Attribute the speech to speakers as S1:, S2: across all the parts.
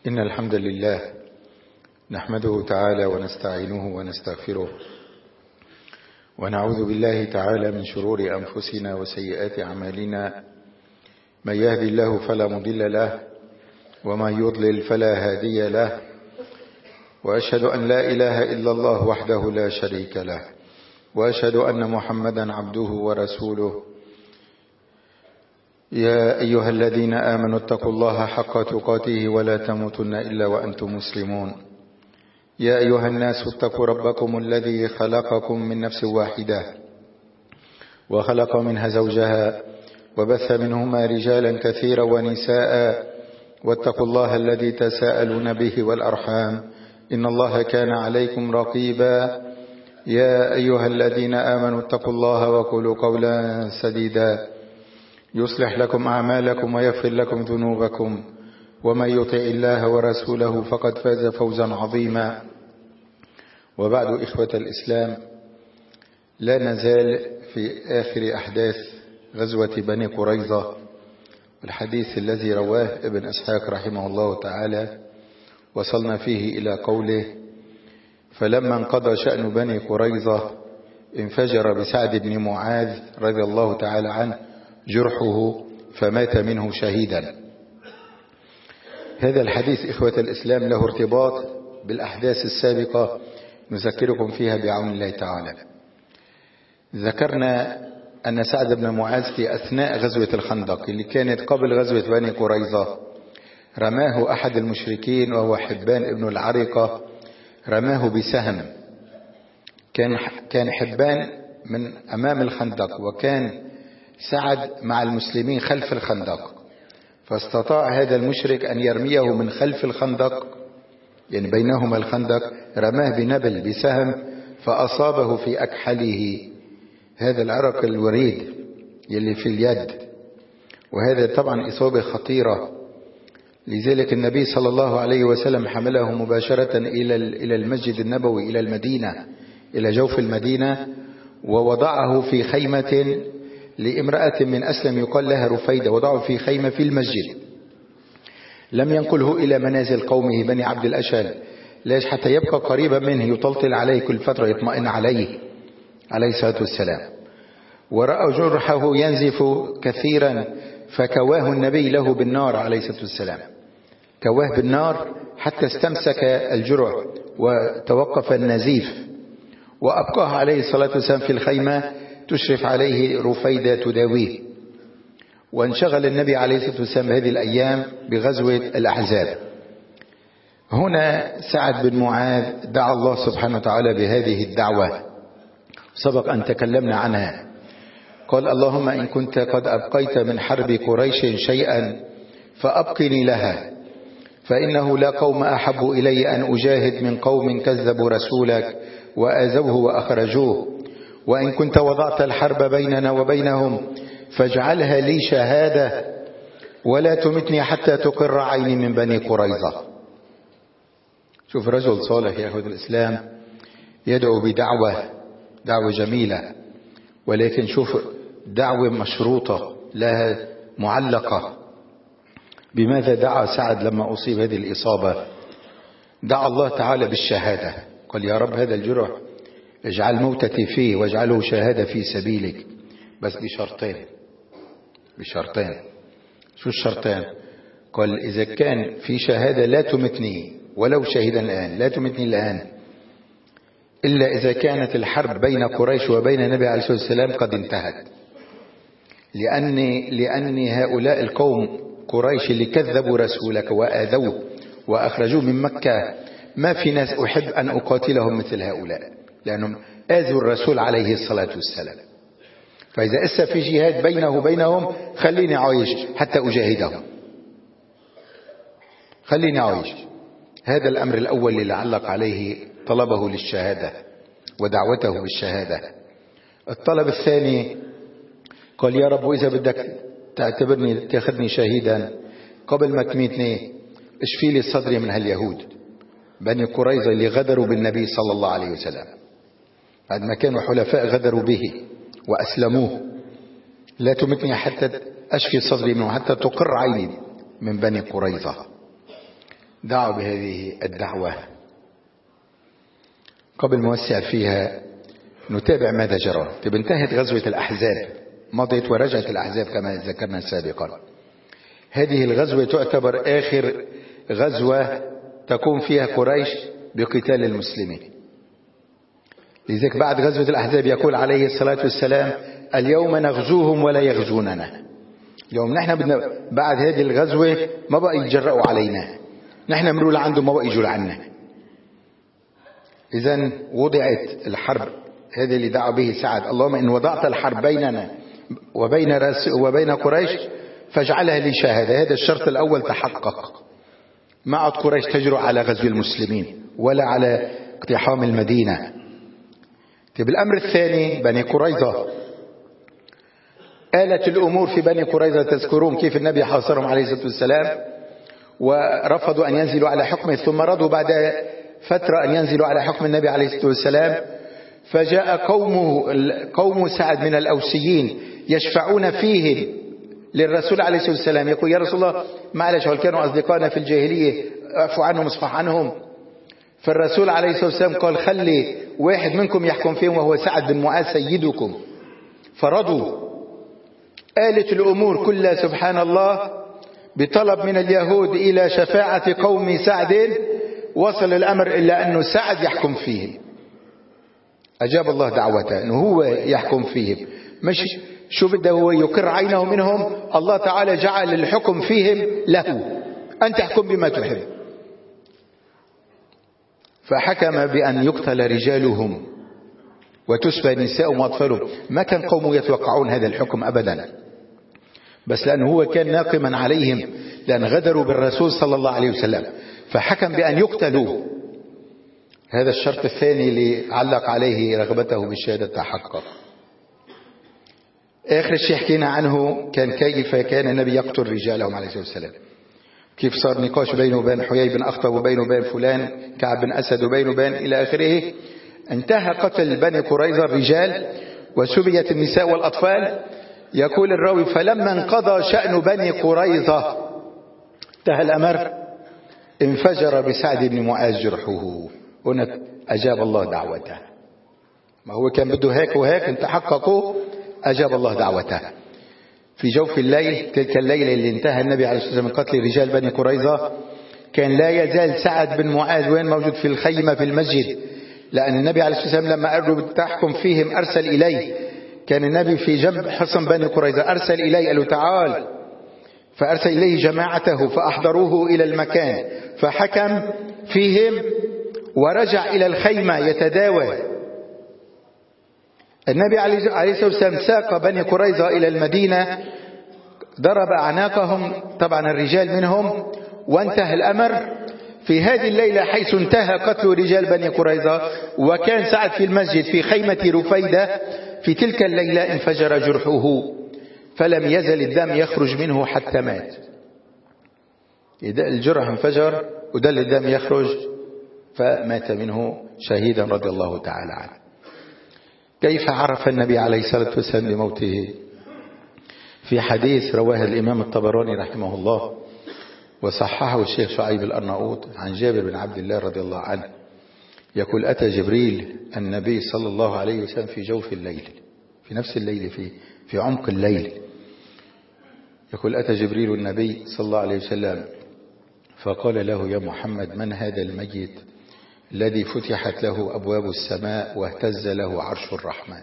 S1: إن الحمد لله نحمده تعالى ونستعينه ونستغفره ونعوذ بالله تعالى من شرور أنفسنا وسيئات أعمالنا. من يهدي الله فلا مضل له ومن يضلل فلا هادي له، وأشهد أن لا إله إلا الله وحده لا شريك له، وأشهد أن محمدا عبده ورسوله. يا أيها الذين آمنوا اتقوا الله حق تقاته ولا تموتن إلا وأنتم مسلمون. يا أيها الناس اتقوا ربكم الذي خلقكم من نفس واحدة وخلق منها زوجها وبث منهما رجالا كثيرا ونساء، واتقوا الله الذي تساءلون به والأرحام إن الله كان عليكم رقيبا. يا أيها الذين آمنوا اتقوا الله وقولوا قولا سديدا يصلح لكم أعمالكم ويغفر لكم ذنوبكم، ومن يطع الله ورسوله فقد فاز فوزا عظيما. وبعد، إخوة الإسلام، لا نزال في آخر أحداث غزوة بني قريظة، الحديث الذي رواه ابن إسحاق رحمه الله تعالى. وصلنا فيه إلى قوله: فلما انقضى شأن بني قريظة انفجر بسعد بن معاذ رضي الله تعالى عنه جرحه فمات منه شهيدا. هذا الحديث إخوة الإسلام له ارتباط بالأحداث السابقة نذكركم فيها بعون الله تعالى. ذكرنا أن سعد بن معاذ في أثناء غزوة الخندق اللي كانت قبل غزوة بني قريظة رماه أحد المشركين وهو حبان ابن العرقة، رماه بسهم. كان حبان من أمام الخندق، وكان سعد مع المسلمين خلف الخندق، فاستطاع هذا المشرك أن يرميه من خلف الخندق، يعني بينهما الخندق، رماه بنبل بسهم فأصابه في أكحله، هذا العرق الوريد يلي في اليد، وهذا طبعا إصابة خطيرة. لذلك النبي صلى الله عليه وسلم حمله مباشرة إلى المسجد النبوي، إلى المدينة، إلى جوف المدينة، ووضعه في خيمة لامرأة من أسلم يقال لها رفيدة، وضعه في خيمة في المسجد، لم ينقله إلى منازل قومه بني عبد الأشهل، ليش؟ حتى يبقى قريبا منه، يطلطل عليه كل فترة، يطمئن عليه الصلاة والسلام. ورأى جرحه ينزف كثيرا فكواه النبي له بالنار عليه الصلاة والسلام، كواه بالنار حتى استمسك الجرح وتوقف النزيف، وأبقاه عليه الصلاة والسلام في الخيمة تشرف عليه رفيدة تداويه. وانشغل النبي عليه الصلاة والسلام هذه الأيام بغزوة الأحزاب. هنا سعد بن معاذ دعا الله سبحانه وتعالى بهذه الدعوة، سبق أن تكلمنا عنها. قال: اللهم إن كنت قد أبقيت من حرب قريش شيئا فأبقني لها، فإنه لا قوم أحب إلي أن أجاهد من قوم كذبوا رسولك وآذوه وأخرجوه. وإن كنت وضعت الحرب بيننا وبينهم فاجعلها لي شهادة، ولا تمتني حتى تقر عيني من بني قريظة. شوف رجل صالح يا أخوة الإسلام يدعو دعوة جميلة، ولكن شوف دعوة مشروطة لها معلقة. بماذا دعا سعد لما أصيب هذه الإصابة؟ دعا الله تعالى بالشهادة، قال: يا رب هذا الجرح اجعل موتتي فيه واجعله شهادة في سبيلك، بس بشرطين. شو الشرطين؟ قال: إذا كان في شهادة لا تمتني ولو شهيدا الآن، لا تمتني الآن، إلا إذا كانت الحرب بين قريش وبين النبي عليه الصلاة والسلام قد انتهت، لأن هؤلاء القوم قريش اللي كذبوا رسولك وآذوه وأخرجوه من مكة، ما في ناس أحب أن أقاتلهم مثل هؤلاء، لأنهم آذوا الرسول عليه الصلاة والسلام. فإذا أسى في جهاد بينه وبينهم خليني عايش حتى أجاهدهم، خليني عايش. هذا الأمر الأول اللي علق عليه طلبه للشهادة ودعوته بالشهادة. الطلب الثاني قال: يا رب إذا بدك تعتبرني تاخذني شهيدا قبل ما تميتني، اشفي لي صدري من هاليهود بني قريظة اللي غدروا بالنبي صلى الله عليه وسلم، بعد ما كانوا حلفاء غدروا به وأسلموه. لا تمتني حتى أشفي صدري منه، حتى تقر عيني من بني قريظة. دعوا بهذه الدعوة. قبل ما نوسع فيها نتابع ماذا جرى. انتهت غزوة الأحزاب، مضت ورجعت الأحزاب كما ذكرنا سابقا. هذه الغزوة تعتبر آخر غزوة تقوم فيها قريش بقتال المسلمين. لذلك بعد غزوة الأحزاب يقول عليه الصلاة والسلام: اليوم نغزوهم ولا يغزوننا. اليوم نحن بعد هذه الغزوة ما بقى يتجرأوا علينا، نحن مرول عندهم ما بقى يجوا عنا. إذن وضعت الحرب، هذا اللي دعا به سعد: اللهم إن وضعت الحرب بيننا وبين قريش فاجعلها لي شهادة. هذا الشرط الأول تحقق. ما عاد قريش تجرؤ على غزو المسلمين ولا على اقتحام المدينة. الأمر الثاني بني قريظة. آلت الأمور في بني قريظة، تذكرون كيف النبي حاصرهم عليه الصلاة والسلام ورفضوا أن ينزلوا على حكمه، ثم رضوا بعد فترة أن ينزلوا على حكم النبي عليه الصلاة والسلام. فجاء قوم سعد من الأوسيين يشفعون فيه للرسول عليه الصلاة والسلام، يقول: يا رسول الله معلش، هل كانوا أصدقائنا في الجاهلية، اعفو عنهم اصفح عنهم. فالرسول عليه الصلاة والسلام قال: خلي واحد منكم يحكم فيهم وهو سعد بن معاذ سيدكم. فرضوا. آلت الأمور كلها سبحان الله بطلب من اليهود إلى شفاعة قوم سعد. وصل الأمر إلا أنه سعد يحكم فيهم. أجاب الله دعوته أنه هو يحكم فيهم، مش شو بده هو يقر عينه منهم. الله تعالى جعل الحكم فيهم له، أنت تحكم بما تحب. فحكم بأن يقتل رجالهم وتسبى نساءهم وأطفالهم. ما كان قوم يتوقعون هذا الحكم أبدا، بس لأنه هو كان ناقما عليهم، لأن غدروا بالرسول صلى الله عليه وسلم، فحكم بأن يقتلوا. هذا الشرط الثاني اللي علق عليه رغبته بالشهادة تحقق. آخر شيء حكينا عنه كان كيف كان النبي يقتل رجالهم عليه الصلاة والسلام، كيف صار نقاش بينه وبين حيي بن أخطب وبينه وبين فلان كعب بن أسد وبينه وبين إلى آخره. انتهى قتل بني قريظة الرجال وسبيت النساء والأطفال. يقول الراوي: فلما انقضى شأن بني قريظة انتهى الأمر، انفجر بسعد بن معاذ جرحه. هنا أجاب الله دعوته. ما هو كان بده هيك وهيك، انت حققوا، أجاب الله دعوته. في جوف الليل، تلك الليلة اللي انتهى النبي عليه الصلاة والسلام من قتل رجال بني قريظة، كان لا يزال سعد بن معاذ وين موجود؟ في الخيمة في المسجد. لأن النبي عليه الصلاة والسلام لما أرجو تحكم فيهم أرسل إليه، كان النبي في جنب حصن بني قريظة، أرسل إليه قال له تعال، فأرسل إليه جماعته فأحضروه إلى المكان فحكم فيهم ورجع إلى الخيمة يتداوى. النبي عليه الصلاة والسلام ساق بني قريظة إلى المدينة، ضرب أعناقهم طبعا الرجال منهم، وانتهى الأمر في هذه الليلة حيث انتهى قتل رجال بني قريظة. وكان سعد في المسجد في خيمة رفيدة. في تلك الليلة انفجر جرحه فلم يزل الدم يخرج منه حتى مات. الجرح انفجر ودل الدم يخرج فمات منه شهيدا رضي الله تعالى عنه. كيف عرف النبي عليه الصلاة والسلام بموته؟ في حديث رواه الإمام الطبراني رحمه الله وصححه الشيخ شعيب الأرناؤوط عن جابر بن عبد الله رضي الله عنه، يقول: أتى جبريل النبي صلى الله عليه وسلم في جوف الليل، في نفس الليل، في عمق الليل. يقول: أتى جبريل النبي صلى الله عليه وسلم فقال له: يا محمد، من هذا الميت الذي فتحت له أبواب السماء واهتز له عرش الرحمن؟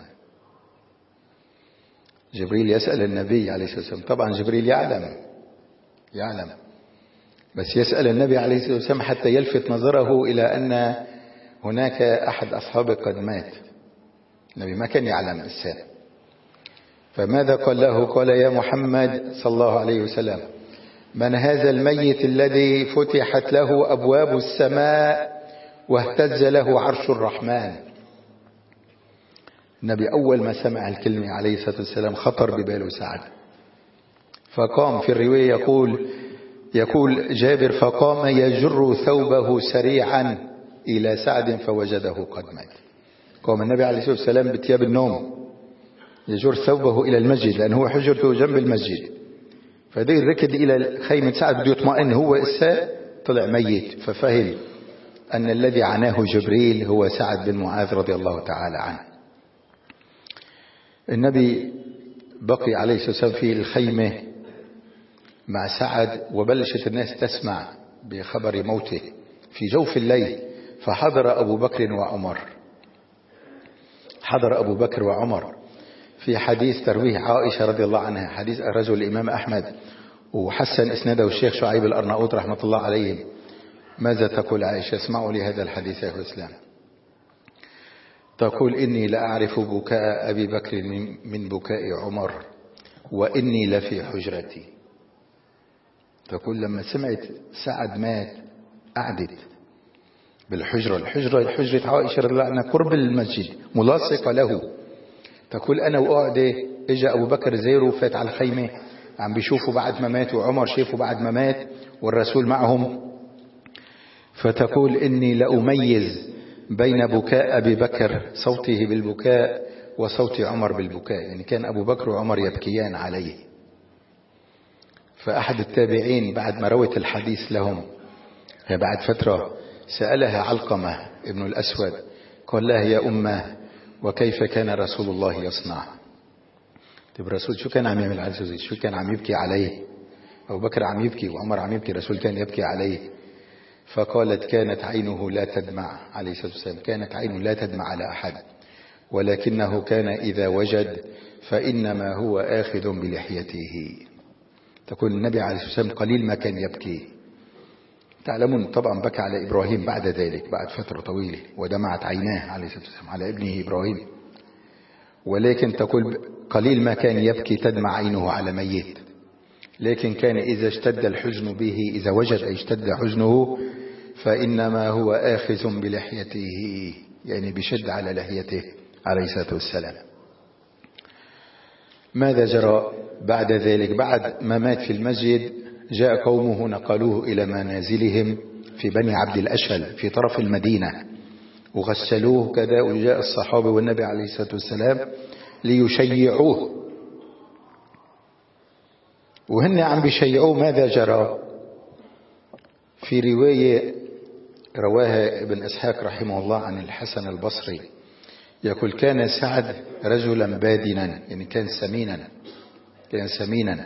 S1: جبريل يسأل النبي عليه الصلاة والسلام. طبعا جبريل يعلم، بس يسأل النبي عليه الصلاة والسلام حتى يلفت نظره إلى أن هناك أحد أصحابه قد مات. النبي ما كان يعلم الإنسان. فماذا قال له؟ قال: يا محمد صلى الله عليه وسلم، من هذا الميت الذي فتحت له أبواب السماء واهتز له عرش الرحمن؟ النبي أول ما سمع الكلمة عليه الصلاة والسلام خطر بباله سعد، فقام. في الرواية يقول جابر: فقام يجر ثوبه سريعا إلى سعد فوجده قد مات. قام النبي عليه الصلاة والسلام بثياب النوم يجر ثوبه إلى المسجد، لأنه هو حجرته جنب المسجد، فده ركض إلى خيمة سعد بده يطمئن هو طلع ميت، ففهم أن الذي عناه جبريل هو سعد بن معاذ رضي الله تعالى عنه. النبي بقي عليه الصلاة والسلام في الخيمة مع سعد، وبلشت الناس تسمع بخبر موته في جوف الليل، فحضر أبو بكر وعمر. حضر أبو بكر وعمر. في حديث ترويه عائشة رضي الله عنها، حديث الرجل الإمام أحمد وحسن إسناده الشيخ شعيب الأرناؤوط رحمة الله عليهم. ماذا تقول عائشة؟ اسمعوا لي هذا الحديث يا إسلام. تقول: إني لأعرف بكاء أبي بكر من بكاء عمر وإني لفي حجرتي. تقول لما سمعت سعد مات قعدت بالحجرة، حجرة عائشة رضي الله عنها قرب المسجد ملاصقة له. تقول أنا وقعدة إجا أبو بكر زيره فات على الخيمة، عم بيشوفوا بعد ما مات، وعمر شافوا بعد ما مات، والرسول معهم. فتقول إني لأميز بين بكاء أبي بكر صوته بالبكاء وصوت عمر بالبكاء، يعني كان أبو بكر وعمر يبكيان عليه. فأحد التابعين بعد ما روت الحديث لهم بعد فترة سألها علقمة ابن الأسود، قال لها: يا أمه وكيف كان رسول الله يصنع؟ طيب الرسول شو كان عم يعمل على الزوجي؟ شو كان عم يبكي عليه؟ أبو بكر عم يبكي وعمر عم يبكي، الرسول كان يبكي عليه. فقالت: كانت عينه لا تدمع عليه الصلاة والسلام، كانت عينه لا تدمع على أحد، ولكنه كان إذا وجد فإنما هو آخذ بلحيته. تقول النبي عليه الصلاة والسلام قليل ما كان يبكي. تعلمون طبعا بكى على إبراهيم بعد ذلك بعد فترة طويلة، ودمعت عيناه عليه الصلاة والسلام على ابنه إبراهيم، ولكن تقول قليل ما كان يبكي تدمع عينه على ميت. لكن كان إذا اشتد الحزن به، إذا وجد أي اشتد حزنه، فإنما هو آخذ بلحيته، يعني بشد على لحيته عليه الصلاة والسلام. ماذا جرى بعد ذلك؟ بعد ما مات في المسجد جاء قومه نقلوه إلى منازلهم في بني عبد الأشهل في طرف المدينة، وغسلوه كذا، وجاء الصحابة والنبي عليه الصلاة والسلام ليشيعوه، وهن عم بيشيعوه. ماذا جرى؟ في رواية رواها ابن إسحاق رحمه الله عن الحسن البصري يقول: كان سعد رجلا بادنا، يعني كان سمينا،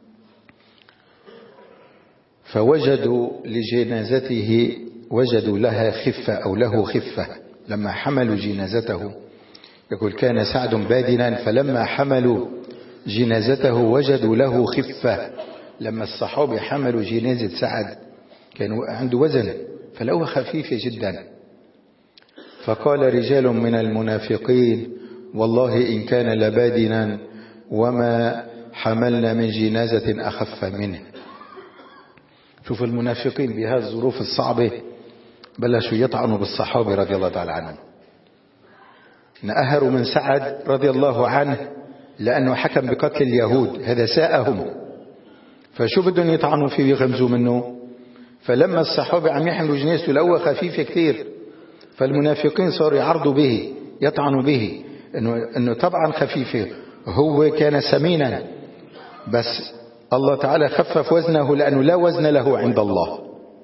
S1: فوجدوا لجنازته وجدوا لها خفة أو له خفة لما حملوا جنازته. يقول: كان سعد بادنا فلما حملوا جنازته وجدوا له خفة. لما الصحابة حملوا جنازة سعد كانوا عنده وزن فلقوها خفيفة جدا. فقال رجال من المنافقين: والله إن كان لبادنا وما حملنا من جنازة أخف منه. شوف المنافقين بهذه الظروف الصعبة بلشوا يطعنوا بالصحابة رضي الله تعالى عنهم. نأهروا من سعد رضي الله عنه لأنه حكم بقتل اليهود، هذا ساءهم، فشو بدهم يطعنوا فيه ويغمزوا منه؟ فلما الصحابة عم يحملوا جنازته لقوها خفيفة كثير، فالمنافقين صاروا يعرضوا به يطعنوا به إنه طبعا خفيفة، هو كان سمينا بس الله تعالى خفف وزنه لأنه لا وزن له عند الله،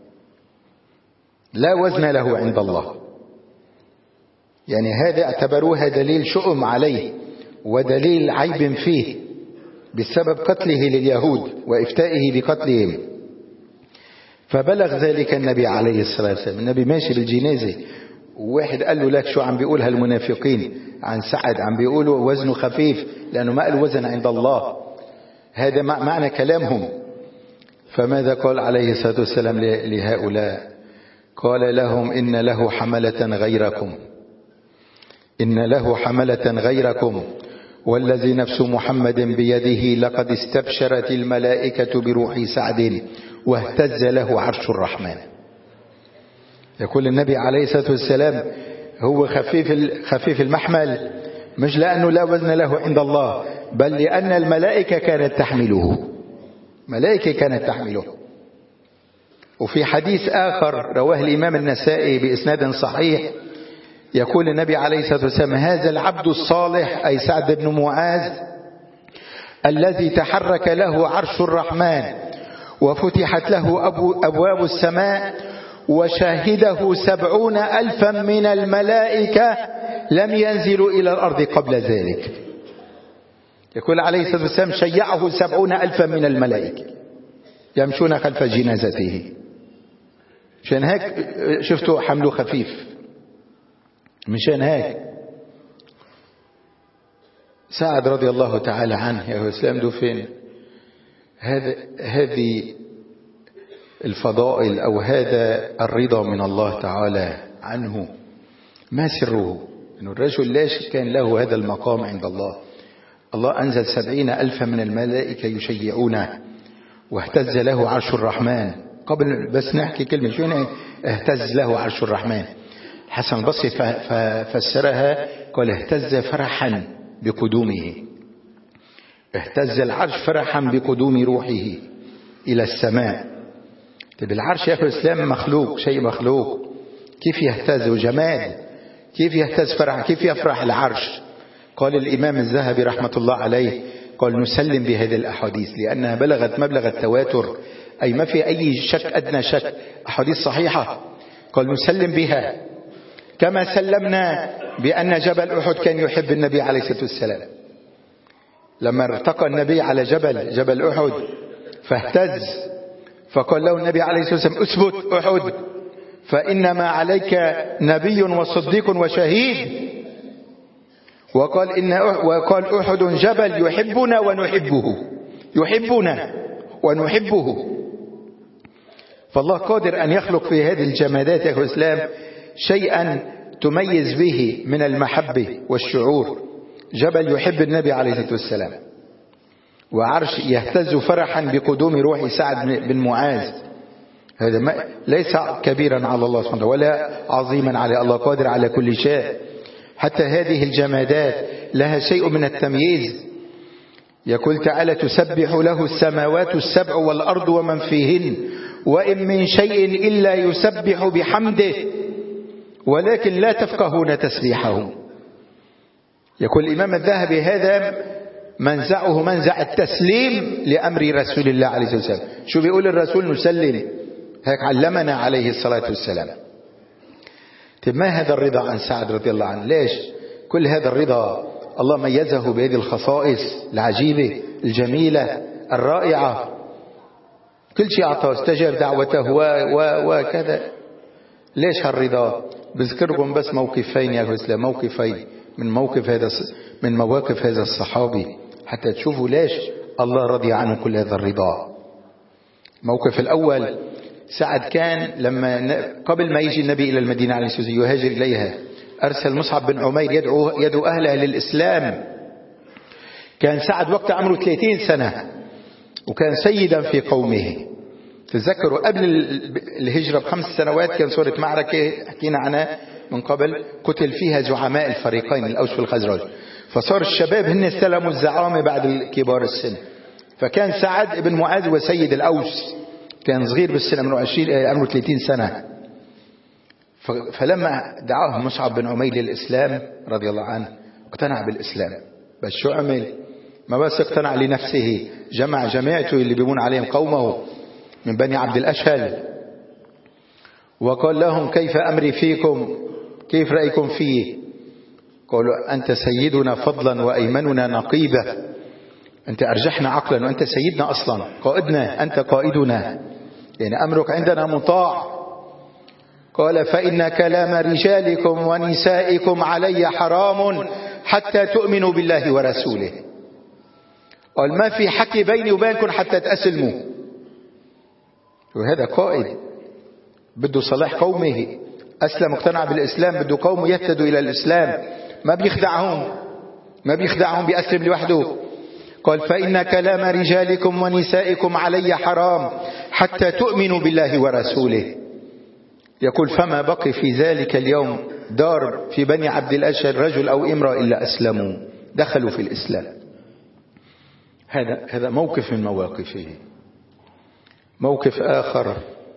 S1: لا وزن له عند الله. يعني هذا اعتبروها دليل شؤم عليه ودليل عيب فيه بسبب قتله لليهود وإفتائه بقتلهم. فبلغ ذلك النبي عليه الصلاة والسلام. النبي ماشي بالجنازة وواحد قال له: لك شو عم بيقولها المنافقين عن سعد؟ عم بيقولوا وزنه خفيف لأنه ما الوزن عند الله، هذا معنى كلامهم. فماذا قال عليه الصلاة والسلام لهؤلاء؟ قال لهم: إن له حملة غيركم، إن له حملة غيركم، والذي نفس محمد بيده لقد استبشرت الملائكة بروح سعد واهتز له عرش الرحمن. يقول النبي عليه الصلاة والسلام هو خفيف المحمل مش لأنه لا وزن له عند الله، بل لأن الملائكة كانت تحمله، ملائكة كانت تحمله. وفي حديث آخر رواه الإمام النسائي بإسناد صحيح يقول النبي عليه الصلاة والسلام: هذا العبد الصالح أي سعد بن معاذ الذي تحرك له عرش الرحمن وفتحت له أبواب السماء وشاهده 70,000 من الملائكة لم ينزلوا إلى الأرض قبل ذلك. يقول عليه الصلاة والسلام شيعه 70,000 من الملائكة يمشون خلف جنازته. مشان هيك شفتوا حمله خفيف. مشان هيك سعد رضي الله تعالى عنه يا إسلام دفن. هذه الفضائل أو هذا الرضا من الله تعالى عنه ما سره؟ إنه الرجل ليش كان له هذا المقام عند الله؟ الله أنزل 70,000 من الملائكة يشيعونه، واهتز له عرش الرحمن. قبل بس نحكي كلمة شو يعني اهتز له عرش الرحمن؟ حسن البصري فسرها قال اهتز فرحا بقدومه. اهتز العرش فرحا بقدوم روحه إلى السماء. طيب العرش يا أخي الإسلام مخلوق، شيء مخلوق، كيف يهتز؟ وجماد، كيف يهتز فرحا؟ كيف يفرح العرش؟ قال الإمام الذهبي رحمة الله عليه قال نسلم بهذه الأحاديث لأنها بلغت مبلغ التواتر، أي ما في أي شك أدنى شك، أحاديث صحيحة. قال نسلم بها كما سلمنا بأن جبل أحد كان يحب النبي عليه الصلاة والسلام. لما ارتقى النبي على جبل أحد فاهتز، فقال له النبي عليه الصلاة والسلام اثبت أحد فإنما عليك نبي وصديق وشهيد. وقال أحد جبل يحبنا ونحبه، يحبنا ونحبه. فالله قادر أن يخلق في هذه الجمادات يا إسلام شيئا تميز به من المحبة والشعور. جبل يحب النبي عليه الصلاة والسلام، وعرش يهتز فرحا بقدوم روح سعد بن معاذ. هذا ليس كبيرا على الله سبحانه ولا عظيما على الله، قادر على كل شيء. حتى هذه الجمادات لها شيء من التمييز. يقول تعالى تسبح له السماوات السبع والأرض ومن فيهن وإن من شيء إلا يسبح بحمده ولكن لا تفقهون تسبيحهم. يقول الإمام الذهبي هذا منزعه منزع التسليم لأمر رسول الله عليه الصلاة والسلام. شو بيقول الرسول؟ نسلم، هيك علمنا عليه الصلاة والسلام. طيب ما هذا الرضا عن سعد رضي الله عنه؟ ليش كل هذا الرضا؟ الله ميزه بهذه الخصائص العجيبة الجميلة الرائعة. كل شيء أعطاه، استجاب دعوته وكذا. ليش هالرضا؟ بذكركم بس موقفين يا إسلام، موقفين من مواقف هذا الصحابي حتى تشوفوا ليش الله رضي عنه كل هذا الرضا. موقف الأول، سعد كان لما قبل ما يجي النبي إلى المدينة عليه الصلاة والسلام يهاجر إليها، أرسل مصعب بن عمير يدعو أهلها للإسلام. كان سعد وقت عمره 30 سنة وكان سيدا في قومه. تذكروا قبل الهجرة ب5 سنوات كان صورة معركة حكينا عنها من قبل، قتل فيها زعماء الفريقين الأوس والخزرج، فصار الشباب هن استلموا الزعامة بعد كبار السن. فكان سعد بن معاذ وسيد الأوس، كان صغير بالسن عمره 30 سنة. فلما دعاه مصعب بن عمير للإسلام رضي الله عنه اقتنع بالإسلام. بس شو عمل؟ ما بس اقتنع لنفسه، جمع جماعته اللي بيمون عليهم قومه من بني عبد الأشهل وقال لهم كيف أمري فيكم، كيف رأيكم فيه؟ قالوا أنت سيدنا فضلا وأيمننا نقيبة، أنت أرجحنا عقلا وأنت سيدنا أصلا، قائدنا، أنت قائدنا، يعني أمرك عندنا مطاع. قال فإن كلام رجالكم ونسائكم علي حرام حتى تؤمنوا بالله ورسوله. قال ما في حكي بيني وبينكم حتى تأسلموا. وهذا قائد بده صلاح قومه، أسلم اقتنع بالإسلام، بده قومه يهتدوا إلى الإسلام، ما بيخدعهم بيأسلم لوحده. قال فإن كلام رجالكم ونسائكم علي حرام حتى تؤمنوا بالله ورسوله. يقول فما بقي في ذلك اليوم دار في بني عبد الأشهل رجل أو امرأة إلا أسلموا، دخلوا في الإسلام. هذا موقف من مواقفه. موقف آخر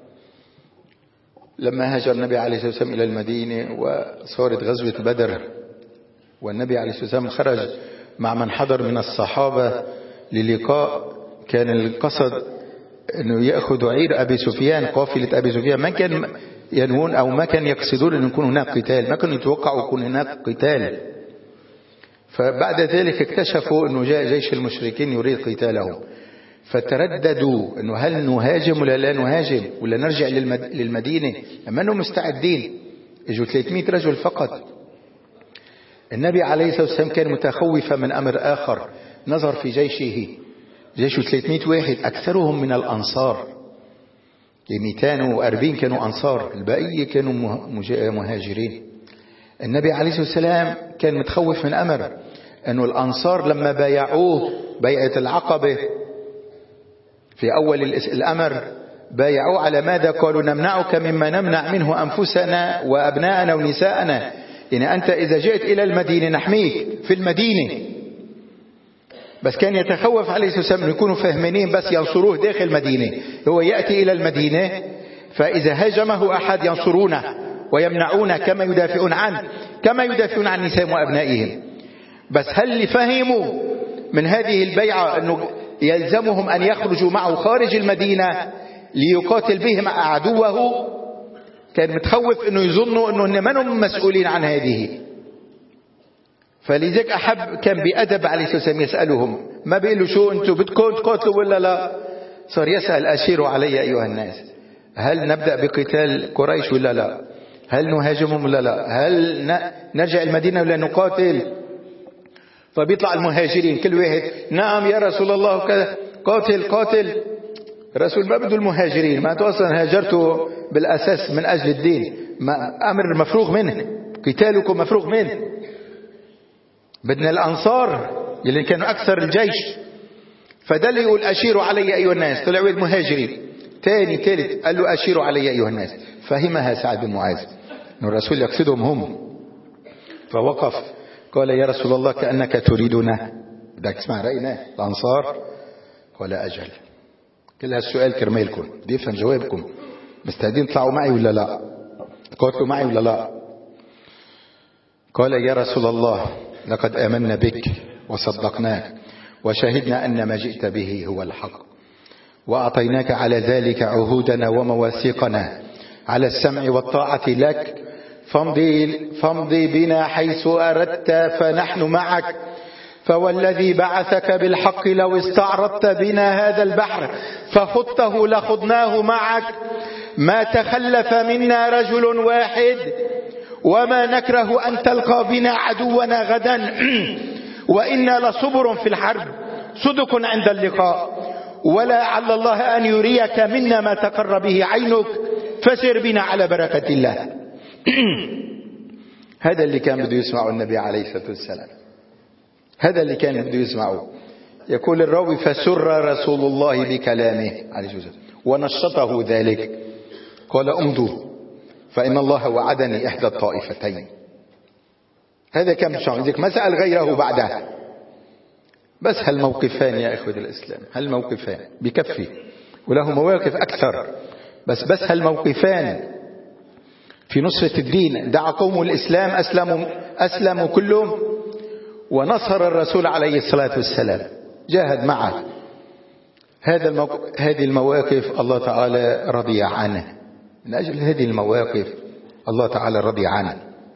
S1: لما هاجر النبي عليه الصلاة والسلام إلى المدينة وصارت غزوة بدر، والنبي عليه الصلاة والسلام خرج مع من حضر من الصحابة للقاء، كان القصد انه يأخذ عير ابي سفيان، قافلة ابي سفيان، ما كان ينوون او ما كان يقصدون ان يكون هناك قتال، ما كانوا يتوقعوا يكون هناك قتال. فبعد ذلك اكتشفوا انه جاء جيش المشركين يريد قتالهم، فترددوا انه هل نهاجم ولا لا نهاجم ولا نرجع للمدينة. اما انهم مستعدين، اجوا 300 رجل فقط. النبي عليه الصلاة والسلام كان متخوفا من امر اخر، نظر في جيشه، جيشه 300 واحد، اكثرهم من الانصار، يعني 240 كانوا انصار، البقية كانوا مهاجرين. النبي عليه الصلاة والسلام كان متخوف من امر انه الانصار لما بايعوه بيعة العقبة في اول الامر، بايعوه على ماذا؟ قالوا نمنعك مما نمنع منه انفسنا وابناءنا ونساءنا، يعني انت اذا جئت الى المدينة نحميك في المدينة. بس كان يتخوف عليه الصلاة والسلام يكونوا فاهمين بس ينصروه داخل المدينة، هو يأتي إلى المدينة فإذا هاجمه أحد ينصرونه ويمنعونه كما يدافعون عنه، كما يدافعون عن نسائهم وأبنائهم. بس هل فهموا من هذه البيعة أنه يلزمهم أن يخرجوا معه خارج المدينة ليقاتل بهم عدوه؟ كان متخوف أنه يظنوا أنه ما هم مسؤولين عن هذه. فلذلك أحب كان بأدب عليه الصلاة والسلام يسألهم، ما بيقولوا شو أنتم بدكم تقاتلوا ولا لا، صار يسأل أشيروا علي أيها الناس، هل نبدأ بقتال قريش ولا لا، هل نهاجمهم ولا لا، هل نرجع المدينة ولا نقاتل؟ فبيطلع المهاجرين كل واحد نعم يا رسول الله قاتل قاتل. الرسول ما بده المهاجرين، ما أصلا هاجرتوا بالأساس من أجل الدين، ما أمر مفروغ منه، قتالكم مفروغ منه. بدنا الأنصار اللي كانوا أكثر الجيش. فده اللي يقول أشيروا علي أيها الناس، طلعوا المهاجرين. ثاني ثالث قال له أشيروا علي أيها الناس، فهمها سعد بن معاذ أن الرسول يقصدهم هم. فوقف قال يا رسول الله كأنك تريدنا، بدك تسمع رأينا الأنصار؟ قال أجل. كل هالسؤال كرمالكم، بدي أفهم جوابكم، مستعدين تطلعوا معي ولا لا، قاتلوا معي ولا لا؟ قال يا رسول الله لقد آمنا بك وصدقناك وشهدنا أن ما جئت به هو الحق، وأعطيناك على ذلك عهودنا ومواثيقنا على السمع والطاعة لك، فامضي بنا حيث أردت فنحن معك، فوالذي بعثك بالحق لو استعرضت بنا هذا البحر فخضته لخضناه معك، ما تخلف منا رجل واحد، وما نكره أن تلقى بنا عدونا غدا، وإنا لصبر في الحرب صدق عند اللقاء، ولا على الله أن يريك منا ما تقر به عينك، فسر بنا على بركة الله. هذا اللي كان بده يسمعه النبي عليه الصلاة والسلام، هذا اللي كان بده يسمعه. يقول الراوي فسر رسول الله بكلامه عليه الصلاة والسلام ونشطه ذلك، قال امضوا فإن الله وعدني إحدى الطائفتين. هذا كان بشعر ما سأل غيره بعدها. بس هالموقفان يا إخوة الإسلام، هالموقفان بكفي، وله مواقف أكثر، بس هالموقفان في نصرة الدين. دعا قوم الإسلام أسلموا كلهم، ونصر الرسول عليه الصلاة والسلام، جاهد معه. هذه المواقف الله تعالى رضي عنه، من أجل هذه المواقف الله تعالى رضي عنه.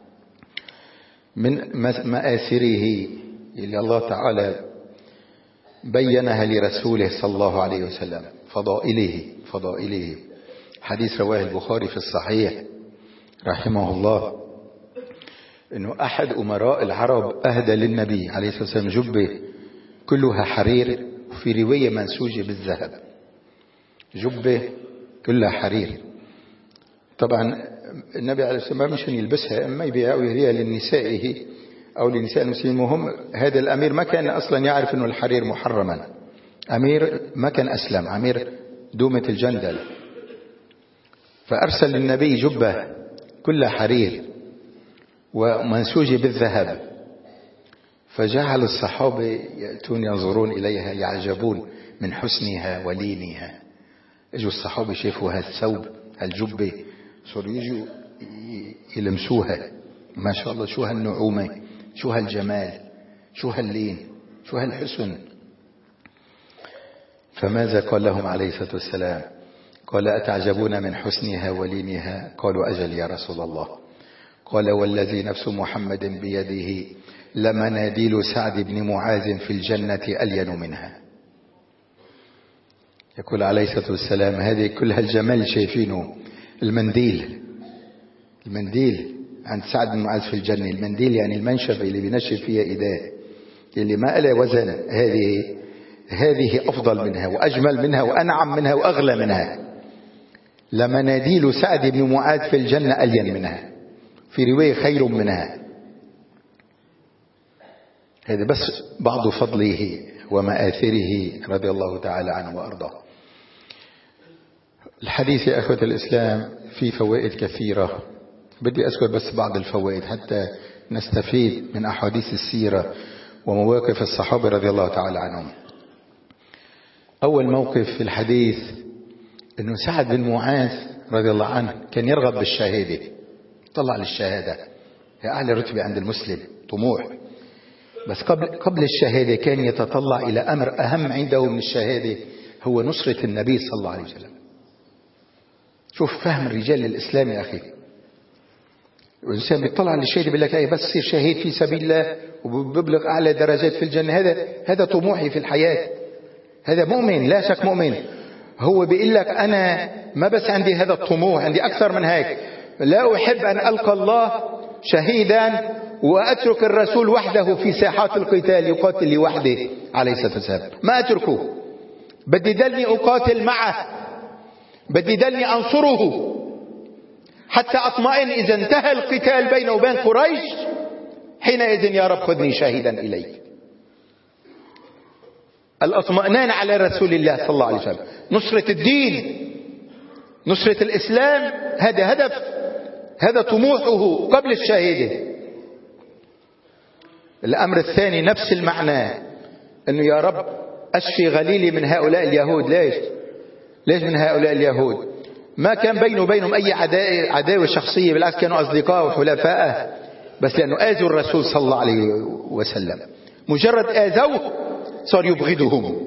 S1: من مآثره اللي الله تعالى بينها لرسوله صلى الله عليه وسلم، فضائله حديث رواه البخاري في الصحيح رحمه الله، انه احد امراء العرب اهدى للنبي عليه الصلاة والسلام جبة كلها حرير، وفي رواية منسوجة بالذهب، جبة كلها حرير. طبعا النبي عليه الصلاة والسلام مش يلبسها، اما يبيعها ويهديها لنسائه او لنساء المسلمين. وهم هذا الامير ما كان اصلا يعرف انه الحرير محرما، امير ما كان اسلم، امير دومة الجندل، فارسل للنبي جبة كلها حرير ومنسوجة بالذهب، فجعل الصحابة يأتون ينظرون إليها يعجبون من حسنها ولينها. اجوا الصحابة شافوا هالثوب هالجبة صاروا يجوا يلمسوها، ما شاء الله شو هالنعومة، شو هالجمال، شو هاللين، شو هالحسن. فماذا قال لهم عليه الصلاة والسلام؟ قال: أتعجبون من حسنها ولينها؟ قالوا: أجل يا رسول الله. قال: والذي نفس محمد بيده لمناديل سعد بن معاذ في الجنة ألين منها. يقول عليه الصلاة والسلام: هذه كلها الجمال شايفينه. المنديل عند سعد بن معاذ في الجنة. المنديل يعني المنشفة اللي بينشف فيها إيديه، اللي ما لها وزن. هذه أفضل منها وأجمل منها وأنعم منها وأغلى منها. لمناديل سعد بن معاذ في الجنة ألين منها، في رواية خير منها. هذا بس بعض فضله ومآثره رضي الله تعالى عنه وأرضاه. الحديث يا أخوة الإسلام فيه فوائد كثيرة، بدي أذكر بس بعض الفوائد حتى نستفيد من أحاديث السيرة ومواقف الصحابة رضي الله تعالى عنهم. أول موقف في الحديث أنه سعد بن معاذ رضي الله عنه كان يرغب بالشهادة، طلع للشهادة، هي أعلى رتبة عند المسلم، طموح. بس قبل الشهادة كان يتطلع إلى أمر أهم عنده من الشهادة، هو نصرة النبي صلى الله عليه وسلم. شوف فهم الرجال للإسلام يا أخي. الإنسان بيطلع للشهادة بيقول لك أي بس يصير شهيد في سبيل الله وببلغ أعلى درجات في الجنة، هذا طموحي في الحياة. هذا مؤمن، لا شك مؤمن. هو بيقول لك أنا ما بس عندي هذا الطموح، عندي أكثر من هيك. لا أحب أن ألقى الله شهيدا وأترك الرسول وحده في ساحات القتال يقاتل لوحده عليه الصلاة والسلام. ما أتركه، بدي دلني أقاتل معه، بدي دلني أنصره حتى أطمئن إذا انتهى القتال بينه وبين قريش، حينئذ يا رب خذني شاهدا إليك. الاطمئنان على رسول الله صلى الله عليه وسلم، نصرة الدين، نصرة الإسلام، هذا هدف، هذا طموحه قبل الشهادة. الأمر الثاني نفس المعنى، أنه يا رب أشفي غليلي من هؤلاء اليهود. ليش من هؤلاء اليهود؟ ما كان بينه وبينهم أي عداوة شخصية، بالعكس كانوا أصدقاء وحلفاء، بس لأنه آذوا الرسول صلى الله عليه وسلم، مجرد آذوه صار يبغضهم.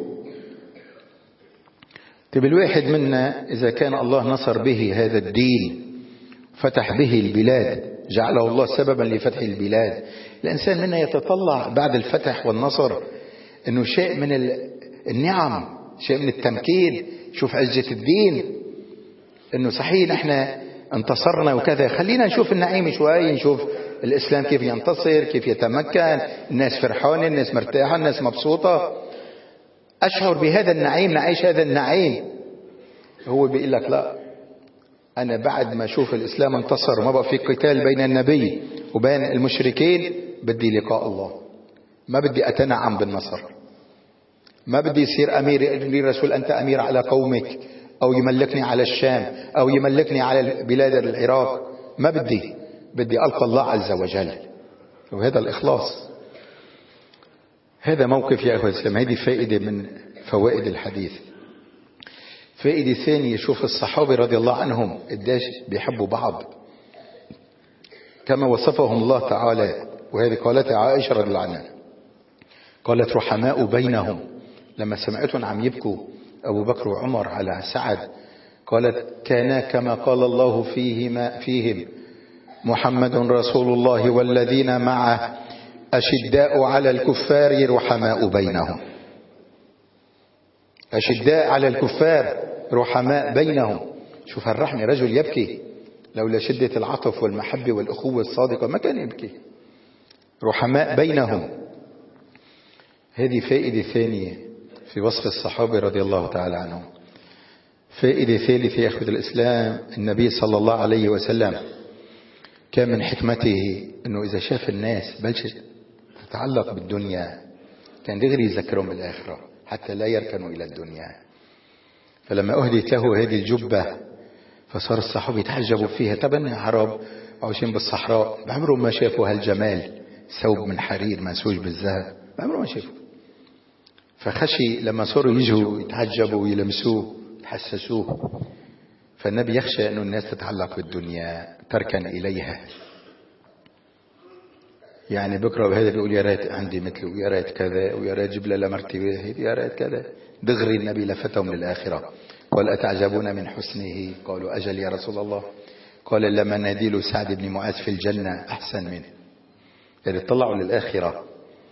S1: طيب الواحد منا إذا كان الله نصر به هذا الدين، فتح به البلاد، جعله الله سببا لفتح البلاد، الإنسان منا يتطلع بعد الفتح والنصر أنه شيء من النعم، شيء من التمكين. شوف عزة الدين، أنه صحيح نحن انتصرنا وكذا، خلينا نشوف النعيم شوي، نشوف الإسلام كيف ينتصر، كيف يتمكن، الناس فرحانة، الناس مرتاحة، الناس مبسوطة، أشعر بهذا النعيم، نعيش هذا النعيم. هو بيقول لك لا، أنا بعد ما أشوف الإسلام انتصر وما بقى في قتال بين النبي وبين المشركين، بدي لقاء الله، ما بدي أتنعم بالنصر، ما بدي يصير أمير لي رسول أنت أمير على قومك، أو يملكني على الشام، أو يملكني على بلاد العراق. ما بدي ألقى الله عز وجل، وهذا الإخلاص. هذا موقف يا أخوة الإسلام، هذه فائدة من فوائد الحديث. فائدة ثانية، شوف الصحابة رضي الله عنهم قديش بيحبوا بعض، كما وصفهم الله تعالى. وهذه قالت عائشة رضي الله عنها، قالت رحماء بينهم، لما سمعتهم عم يبكوا أبو بكر وعمر على سعد، قالت كانا كما قال الله فيهم محمد رسول الله والذين معه أشداء على الكفار رحماء بينهم. أشداء على الكفار رحماء بينهم. شوف الرحمة، رجل يبكي لولا شدة العطف والمحبة والأخوة الصادقة ما كان يبكي. رحماء بينهم. هذه فائدة ثانية في وصف الصحابة رضي الله تعالى عنهم. فائدة ثالثة يا أخوة الإسلام، النبي صلى الله عليه وسلم كان من حكمته أنه إذا شاف الناس بلشت تتعلق بالدنيا كان دغري يذكرهم بالآخرة حتى لا يركنوا إلى الدنيا. فلما أهدت له هذه الجبة فصار الصحابة يتعجبوا فيها. طبعا عرب عايشين بالصحراء بعمرهم ما شافوا هالجمال، ثوب من حرير منسوج بالذهب، بعمرهم ما شافوا. فخشي لما صاروا يجوا يتعجبوا ويلمسوه يتحسسوه. فالنبي يخشى أن الناس تتعلق بالدنيا تركن إليها. يعني بكرة وهذا بيقول يا ريت عندي مثله، ويا ريت كذا، ويا ريت جبل لمرتبه، يا ريت كذا. دغري النبي لفتهم للآخرة، قال أتعجبون من حسنه؟ قالوا أجل يا رسول الله. قال لما نديل سعد بن معاذ في الجنة أحسن منه. يعني طلعوا للآخرة،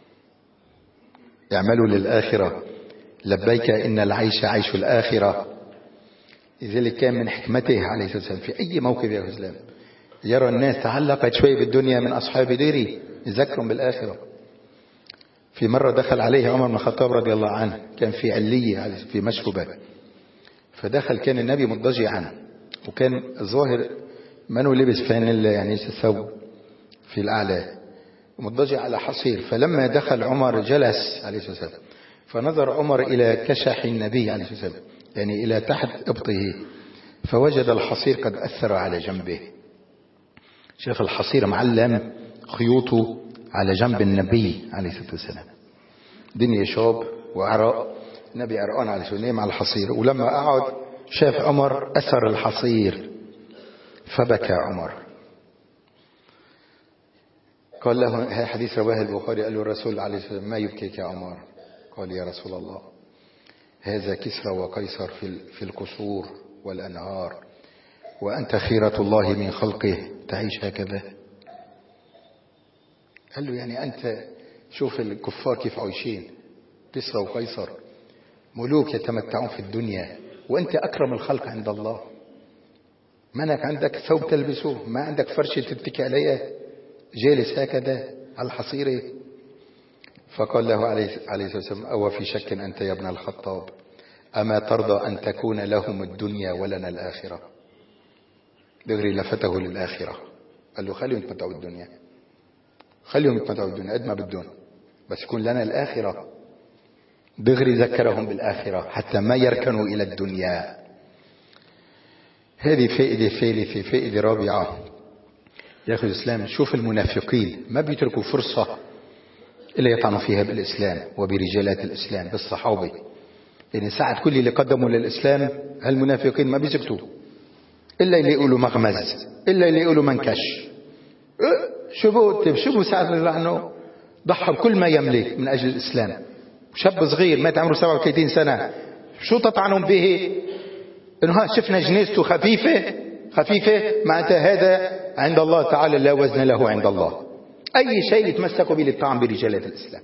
S1: يعملوا للآخرة. لبيك إن العيش عيش الآخرة. لذلك كان من حكمته عليه الصلاة والسلام في أي موقف يا إسلام يرى الناس تعلقت شوي بالدنيا من أصحاب ديري يذكرهم بالآخرة. في مرة دخل عليه عمر بن الخطاب رضي الله عنه، كان في علية في مشكبة، فدخل كان النبي مضجعا، وكان الظاهر منه لبس فانيلا يعني الثوب في الأعلى، مضجع على حصير. فلما دخل عمر جلس عليه الصلاة والسلام، فنظر عمر إلى كشح النبي عليه الصلاة والسلام، يعني إلى تحت إبطه، فوجد الحصير قد أثر على جنبه. شاف الحصير معلم خيوطه على جنب النبي عليه الصلاة والسلام. دنيا شوب وعرق، النبي عرقان على سنيه مع الحصير. ولما قعد شاف عمر أثر الحصير فبكى عمر. قال له، هذا حديث رواه البخاري، قال له الرسول عليه الصلاة والسلام ما يبكيك يا عمر؟ قال يا رسول الله هذا كسرى وقيصر في القصور والأنهار، وأنت خيرة الله من خلقه تعيش هكذا؟ قال له يعني أنت شوف الكفار كيف عايشين، كسرى وقيصر ملوك يتمتعون في الدنيا، وأنت أكرم الخلق عند الله. منك عندك ثوب تلبسه، ما عندك فرشة تتكي عليها، جالس هكذا على الحصيرة. فقال له عليه الصلاة والسلام أو في شك أنت يا ابن الخطاب أما ترضى أن تكون لهم الدنيا ولنا الآخرة؟ دغري لفته للآخرة، قال له خليهم يتمتعوا الدنيا، خليهم يتمتعوا الدنيا قد ما بدون، بس يكون لنا الآخرة. دغري ذكرهم بالآخرة حتى ما يركنوا إلى الدنيا. هذه فائدة رابعة يا أخي الإسلام. شوف المنافقين ما بيتركوا فرصة إلا يطعنوا فيها بالإسلام وبرجالات الإسلام بالصحابة. يعني ساعة كل اللي قدموا للإسلام هالمنافقين ما بيسكتوا إلا اللي يقولوا مغمز، إلا اللي يقولوا منكش. شوفوا ساعة الله عنه ضحى بكل ما يملك من أجل الإسلام. شاب صغير مات عمره 37 سنة، شو تطعنون به؟ إنه شفنا جنازته خفيفة معناتها هذا عند الله تعالى لا وزن له عند الله. أي شيء يتمسكوا به للطعن برجالات الإسلام.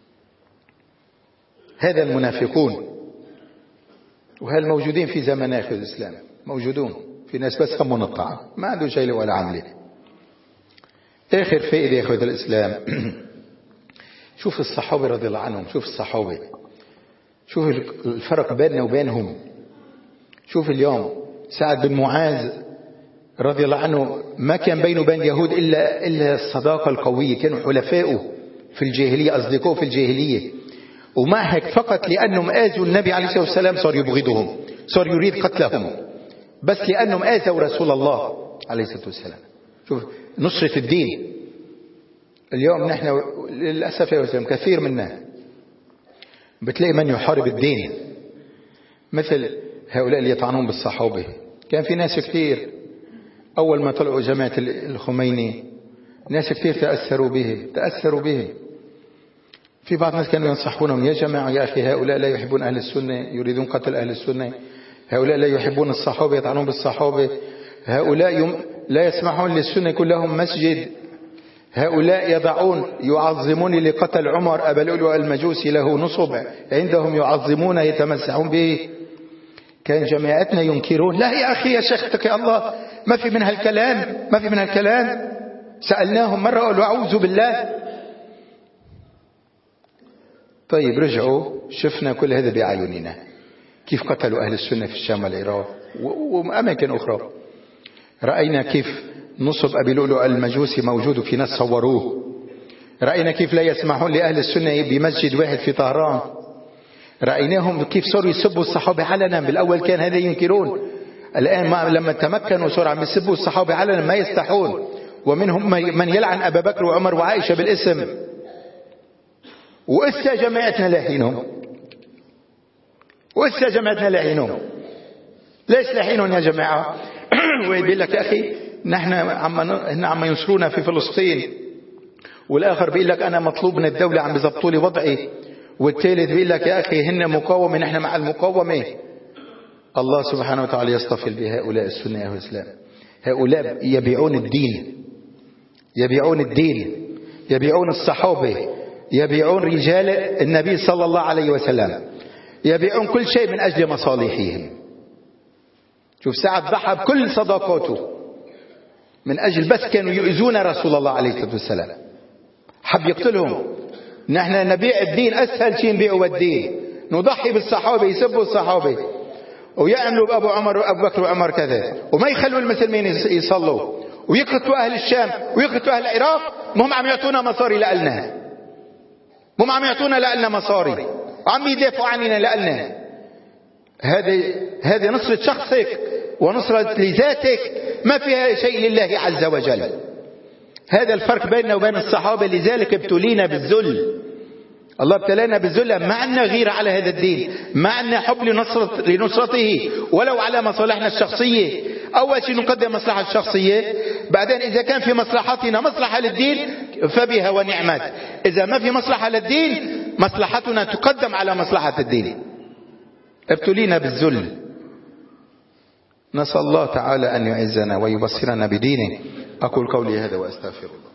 S1: هذا المنافقون، وهالموجودين في زمن آخر الإسلام موجودون، في ناس بس همون الطعن ما عنده شيء ولا عمله. آخر فائدة يا أخوة الإسلام شوف الصحابة رضي الله عنهم، شوف الصحابة، شوف الفرق بيننا وبينهم. شوف اليوم سعد بن معاذ رضي الله عنه ما كان بينه وبين اليهود إلا الصداقة القوية، كانوا حلفائه في الجاهلية، أصدقائه في الجاهلية، ومع هيك فقط لأنهم آذوا النبي عليه الصلاة والسلام صار يبغضهم، صار يريد قتلهم، بس لأنهم آذوا رسول الله عليه الصلاة والسلام. شوف نصرة الدين. اليوم نحن للأسف يا وسلم كثير منا بتلاقي من يحارب الدين، مثل هؤلاء اللي يطعنون بالصحابة. كان في ناس كثير أول ما طلعوا جماعة الخميني ناس كثير تأثروا به. في بعض الناس كانوا ينصحونهم يا جماعة يا أخي هؤلاء لا يحبون أهل السنة، يريدون قتل أهل السنة، هؤلاء لا يحبون الصحابة يطعنون بالصحابة، هؤلاء لا يسمحون للسنة يكون لهم مسجد، هؤلاء يعظمون لقتل عمر أبا لؤلؤ المجوسي له نصب عندهم يعظمون يتمسحون به. كان جماعتنا ينكرون لا يا أخي يا شيخ اتقي الله ما في من هالكلام. سألناهم مرة قالوا أعوذ بالله. طيب رجعوا شفنا كل هذا بعيوننا كيف قتلوا أهل السنة في الشام والعراق وأماكن أخرى. رأينا كيف نصب أبي لؤلؤ المجوسي موجود في ناس صوروه. رأينا كيف لا يسمحون لأهل السنة بمسجد واحد في طهران. رأيناهم كيف صاروا يسبوا الصحابة علنا. بالأول كان هذا ينكرون، الآن لما تمكنوا صاروا عم يسبوا الصحابة علنا ما يستحون. ومنهم من يلعن أبا بكر وعمر وعائشة بالاسم. وإسا جماعتنا لاحينهم. ليش لاحينهم يا جماعة؟ ويقول لك يا أخي نحن عم ينصرونا في فلسطين والآخر بيقول لك أنا مطلوب من الدولة عم بيظبطوا لي وضعي، والثالث بيقول لك يا أخي هن مقاومة نحن مع المقاومة. الله سبحانه وتعالى يصطفل بهؤلاء السنة والإسلام. هؤلاء يبيعون الدين، يبيعون الدين، يبيعون الصحابة، يبيعون رجال النبي صلى الله عليه وسلم، يبيعون كل شيء من أجل مصالحهم. شوف سعد ضحى بكل صداقاته من أجل بس كانوا يؤذون رسول الله عليه الصلاة والسلام، حب يقتلهم. نحن نبيع الدين، أسهل شيء نبيعه الدين، نضحي بالصحابة، يسبوا الصحابة ويعملوا بأبو عمر وأبو بكر وعمر كذا، وما يخلوا المسلمين يصلوا، ويقتلوا أهل الشام ويقتلوا أهل العراق. مهم عم يعطونا مصاري لألنا، مهم عم يعطونا لألنا مصاري وعم يدافعوا عننا لألنا. هذه نصرة شخصك ونصرة لذاتك، ما فيها شيء لله عز وجل. هذا الفرق بيننا وبين الصحابة. لذلك ابتلينا بالذل، الله ابتلانا بالذل. ما عندنا غيرة على هذا الدين، ما عندنا حب لنصرته ولو على مصالحنا الشخصية. أول شيء نقدم مصلحة الشخصية، بعدين إذا كان في مصلحتنا مصلحة للدين فبها ونعمت. إذا ما في مصلحة للدين مصلحتنا تقدم على مصلحة الدين. ابتلينا بالذل. نسأل الله تعالى أن يعزنا ويبصرنا بدينه. أقول قولي هذا وأستغفر الله.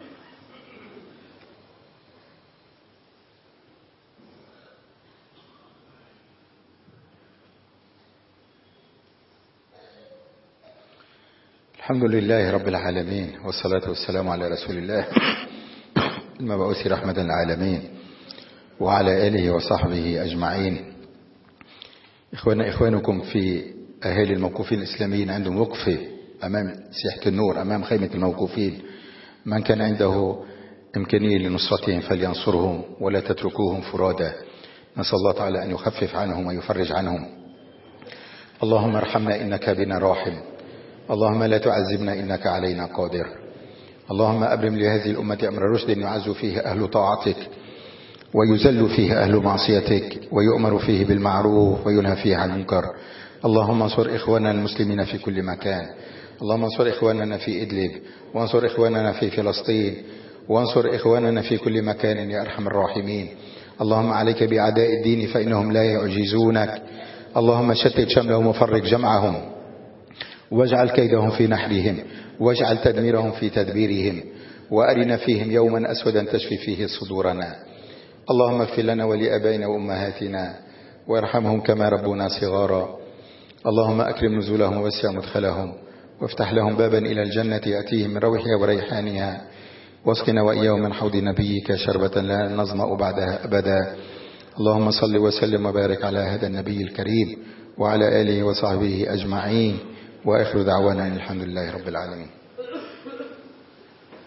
S1: الحمد لله رب العالمين، والصلاة والسلام على رسول الله المبعوث رحمة للعالمين وعلى آله وصحبه أجمعين. إخوانكم في أهالي الموقوفين الإسلاميين عندهم وقفة أمام ساحة النور، أمام خيمة الموقوفين. من كان عنده إمكانية لنصرتهم فلينصرهم ولا تتركوهم فرادى. نسأل الله تعالى أن يخفف عنهم ويفرج عنهم. اللهم ارحمنا إنك بنا راحم، اللهم لا تعذبنا إنك علينا قادر. اللهم أبرم لهذه الأمة أمر رشد يعز فيه أهل طاعتك ويذل فيه أهل معصيتك، ويؤمر فيه بالمعروف وينهى فيه عن المنكر. اللهم انصر إخواننا المسلمين في كل مكان. اللهم انصر إخواننا في إدلب، وانصر إخواننا في فلسطين، وانصر إخواننا في كل مكان يا أرحم الراحمين. اللهم عليك بأعداء الدين فإنهم لا يعجزونك. اللهم شتت شملهم وفرق جمعهم، واجعل كيدهم في نحرهم، واجعل تدميرهم في تدبيرهم، وأرنا فيهم يوما أسودا تشفي فيه صدورنا. اللهم اغفر لنا ولآبائنا وأمهاتنا وارحمهم كما ربونا صغارا. اللهم أكرم نزولهم ووسع مدخلهم، وافتح لهم بابا إلى الجنة يأتيهم من روحها وريحانها، واسقنا وإياهم من حوض نبيك شربة لا نظمأ بعدها أبدا. اللهم صل وسلم وبارك على هذا النبي الكريم وعلى آله وصحبه أجمعين، وآخر دعوانا الحمد لله رب العالمين.